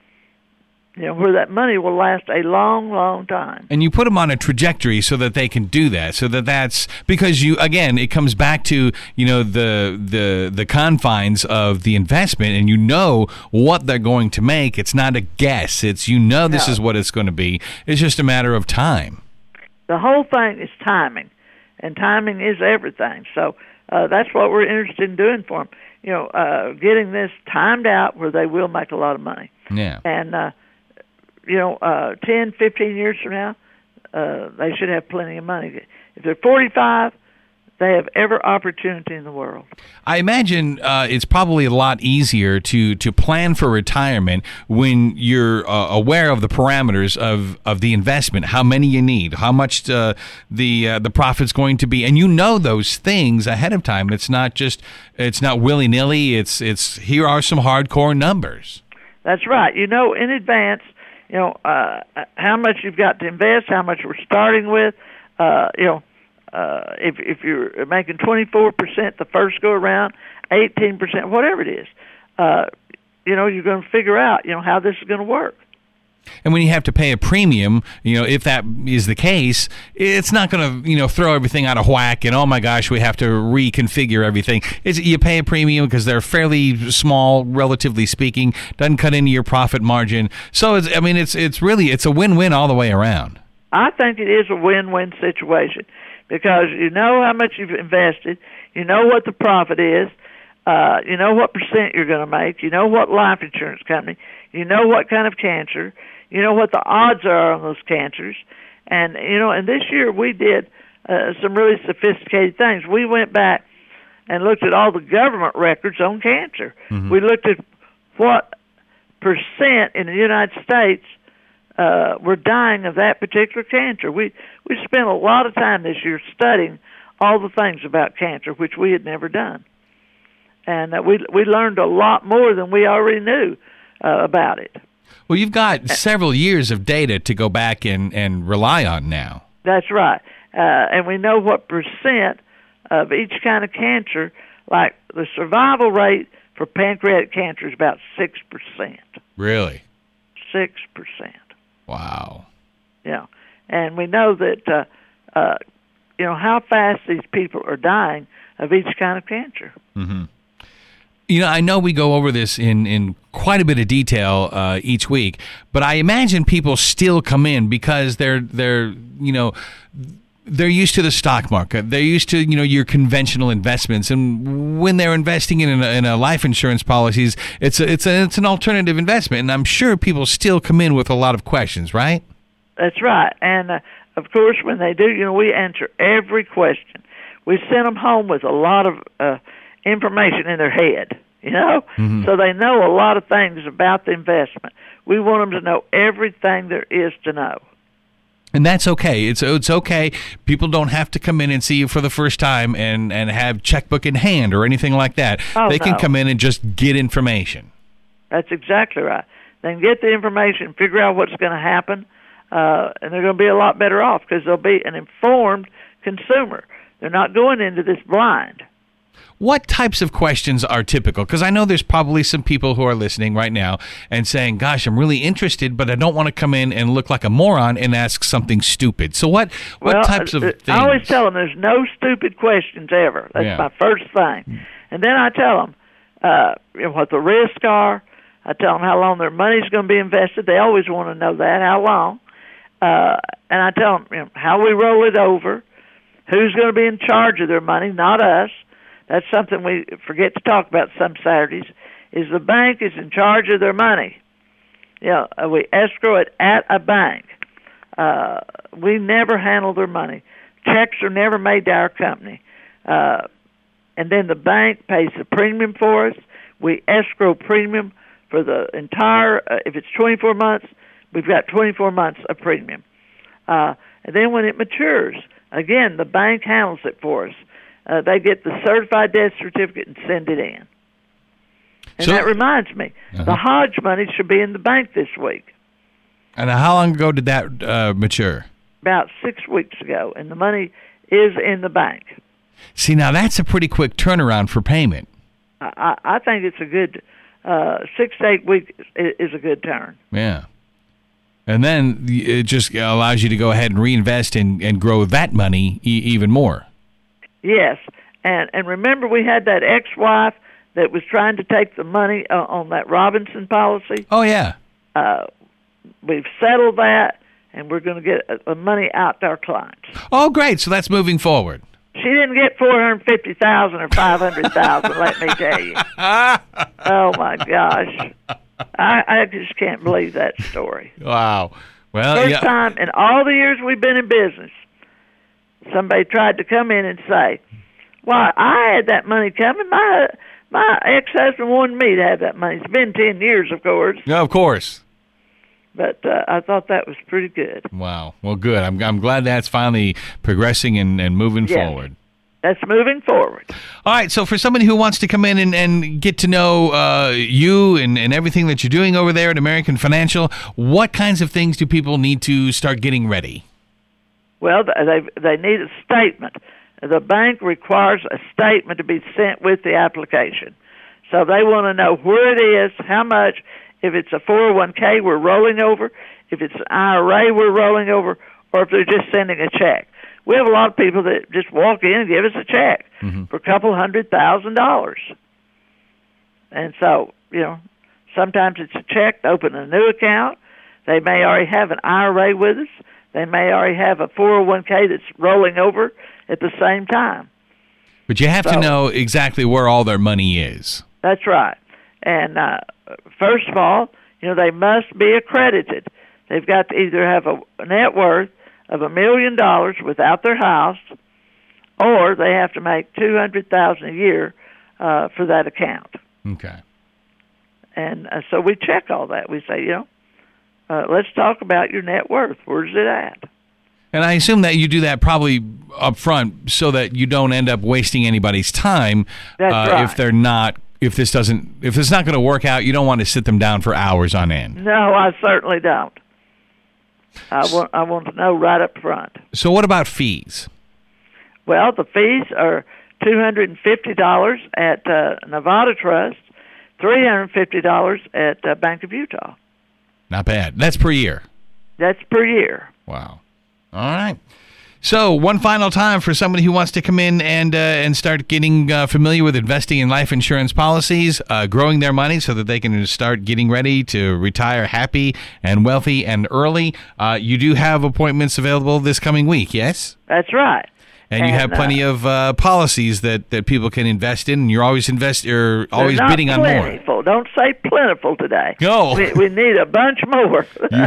You know, where that money will last a long, long time. And you put them on a trajectory so that they can do that, so that that's, because you, again, it comes back to, you know, the the the confines of the investment, and you know what they're going to make. It's not a guess. It's, you know, this No. is what it's going to be. It's just a matter of time. The whole thing is timing, and timing is everything. So uh, that's what we're interested in doing for them. You know, uh, getting this timed out where they will make a lot of money. Yeah. And, uh, you know, uh, ten, fifteen years from now, uh, they should have plenty of money. If they're forty-five, they have every opportunity in the world. I imagine uh, it's probably a lot easier to, to plan for retirement when you're uh, aware of the parameters of, of the investment, how many you need, how much uh, the uh, the profit's going to be, and you know those things ahead of time. It's not just it's not willy nilly. It's it's here are some hardcore numbers. That's right. You know in advance. You know uh, how much you've got to invest, how much we're starting with. Uh, you know. uh, if if you're making twenty-four percent the first go around, eighteen percent, whatever it is, uh, you know, you're going to figure out, you know, how this is going to work. And when you have to pay a premium, you know, if that is the case, it's not going to, you know, throw everything out of whack and, oh my gosh, we have to reconfigure everything. It's, you pay a premium because they're fairly small, relatively speaking, doesn't cut into your profit margin. So, it's, I mean, it's it's really, it's a win-win all the way around. I think it is a win-win situation because you know how much you've invested, you know what the profit is, uh, you know what percent you're going to make, you know what life insurance company, you know what kind of cancer, you know what the odds are on those cancers. And, you know, and this year we did uh, some really sophisticated things. We went back and looked at all the government records on cancer. Mm-hmm. We looked at what percent in the United States uh, were dying of that particular cancer. We, we spent a lot of time this year studying all the things about cancer, which we had never done. And uh, we, we learned a lot more than we already knew uh, about it. Well, you've got several years of data to go back and, and rely on now. That's right. Uh, and we know what percent of each kind of cancer, like the survival rate for pancreatic cancer is about six percent. Really? six percent. Wow. Yeah. And we know that, uh, uh, you know, how fast these people are dying of each kind of cancer. Mm-hmm. You know, I know we go over this in, in quite a bit of detail uh, each week, but I imagine people still come in because they're they're you know they're used to the stock market, they're used to you know your conventional investments, and when they're investing in a, in a life insurance policies, it's a, it's a, it's an alternative investment, and I'm sure people still come in with a lot of questions, right? That's right, and uh, of course when they do, you know, we answer every question. We send them home with a lot of Uh, information in their head, you know, mm-hmm. so they know a lot of things about the investment. We want them to know everything there is to know. And that's okay. It's it's okay. People don't have to come in and see you for the first time and, and have checkbook in hand or anything like that. Oh, they no. can come in and just get information. That's exactly right. They can get the information, figure out what's going to happen, uh, and they're going to be a lot better off because they'll be an informed consumer. They're not going into this blind. What types of questions are typical? Because I know there's probably some people who are listening right now and saying, gosh, I'm really interested, but I don't want to come in and look like a moron and ask something stupid. So what, what well, types of uh, things? I always tell them there's no stupid questions ever. That's yeah. my first thing. And then I tell them uh, you know, what the risks are. I tell them how long their money's going to be invested. They always want to know that, how long. Uh, and I tell them you know, how we roll it over, who's going to be in charge of their money, not us. That's something we forget to talk about some Saturdays, is the bank is in charge of their money. You know, we escrow it at a bank. Uh, we never handle their money. Checks are never made to our company. Uh, and then the bank pays the premium for us. We escrow premium for the entire, uh, if it's twenty-four months, we've got twenty-four months of premium. Uh, and then when it matures, again, the bank handles it for us. Uh, they get the certified death certificate and send it in. And so, that reminds me, uh-huh. the Hodge money should be in the bank this week. And how long ago did that uh, mature? About six weeks ago, and the money is in the bank. See, now that's a pretty quick turnaround for payment. I, I think it's a good, uh, six to eight weeks is a good turn. Yeah. And then it just allows you to go ahead and reinvest and, and grow that money e- even more. Yes, and and remember we had that ex-wife that was trying to take the money uh, on that Robinson policy? Oh, yeah. Uh, we've settled that, and we're going to get the money out to our clients. Oh, great. So that's moving forward. She didn't get four hundred fifty thousand dollars or five hundred thousand dollars, let me tell you. Oh, my gosh. I, I just can't believe that story. Wow. Well, First yeah. time in all the years we've been in business, somebody tried to come in and say, well, I had that money coming. My my ex-husband wanted me to have that money. It's been ten years, of course. Yeah, of course. But uh, I thought that was pretty good. Wow. Well, good. I'm I'm glad that's finally progressing and, and moving Yes. forward. That's moving forward. All right. So for somebody who wants to come in and, and get to know uh, you and, and everything that you're doing over there at American Financial, what kinds of things do people need to start getting ready? Well, they they need a statement. The bank requires a statement to be sent with the application. So they want to know where it is, how much, if it's a four oh one k we're rolling over, if it's an I R A we're rolling over, or if they're just sending a check. We have a lot of people that just walk in and give us a check mm-hmm. for a couple hundred thousand dollars. And so, you know, sometimes it's a check to open a new account. They may already have an I R A with us. They may already have a four oh one k that's rolling over at the same time. But you have so, to know exactly where all their money is. That's right. And uh, first of all, you know, they must be accredited. They've got to either have a net worth of a million dollars without their house, or they have to make two hundred thousand dollars a year uh, for that account. Okay. And uh, so we check all that. We say, you know, uh, let's talk about your net worth. Where's it at? And I assume that you do that probably up front so that you don't end up wasting anybody's time. That's uh, right. If they're not, if this doesn't, if this is not going to work out, you don't want to sit them down for hours on end. No, I certainly don't. I want, I want to know right up front. So what about fees? Well, the fees are two hundred fifty dollars at uh, Nevada Trust, three hundred fifty dollars at uh, Bank of Utah. Not bad. That's per year. That's per year. Wow. All right. So one final time for somebody who wants to come in and uh, and start getting uh, familiar with investing in life insurance policies, uh, growing their money so that they can start getting ready to retire happy and wealthy and early. Uh, you do have appointments available this coming week, yes? That's right. And, and you have plenty uh, of uh, policies that, that people can invest in, and you're always invest. You're always bidding on more. Plentiful. Don't say plentiful today. No, we, we need a bunch more.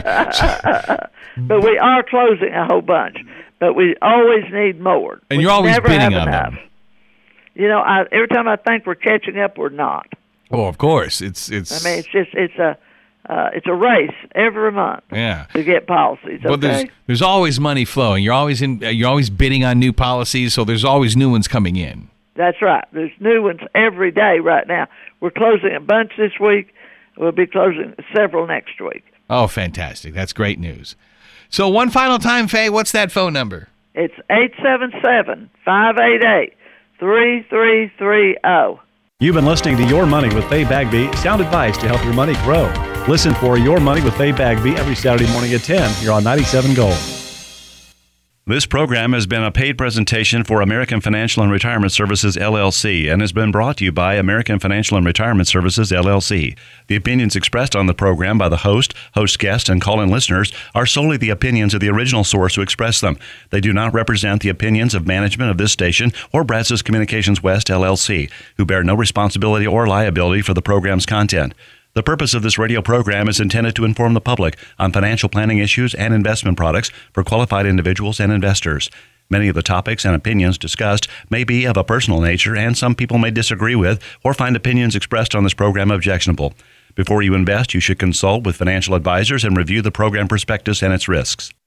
But we are closing a whole bunch. But we always need more. And we you're always never bidding have on enough. them. You know, I, every time I think we're catching up, we're not. Oh, of course. It's it's. I mean, it's just it's a. Uh, it's a race every month yeah. to get policies. Okay? Well, there's there's always money flowing. You're always in. You're always bidding on new policies, so there's always new ones coming in. That's right. There's new ones every day right now. We're closing a bunch this week. We'll be closing several next week. Oh, fantastic! That's great news. So one final time, Faye, what's that phone number? It's eight seven seven, five eight eight, three three three zero. You've been listening to Your Money with Faye Bagby, sound advice to help your money grow. Listen for Your Money with Faye Bagby every Saturday morning at ten here on ninety-seven Gold. This program has been a paid presentation for American Financial and Retirement Services, L L C, and has been brought to you by American Financial and Retirement Services, L L C. The opinions expressed on the program by the host, host guests, and call-in listeners are solely the opinions of the original source who expressed them. They do not represent the opinions of management of this station or Brazos Communications West, L L C, who bear no responsibility or liability for the program's content. The purpose of this radio program is intended to inform the public on financial planning issues and investment products for qualified individuals and investors. Many of the topics and opinions discussed may be of a personal nature, and some people may disagree with or find opinions expressed on this program objectionable. Before you invest, you should consult with financial advisors and review the program prospectus and its risks.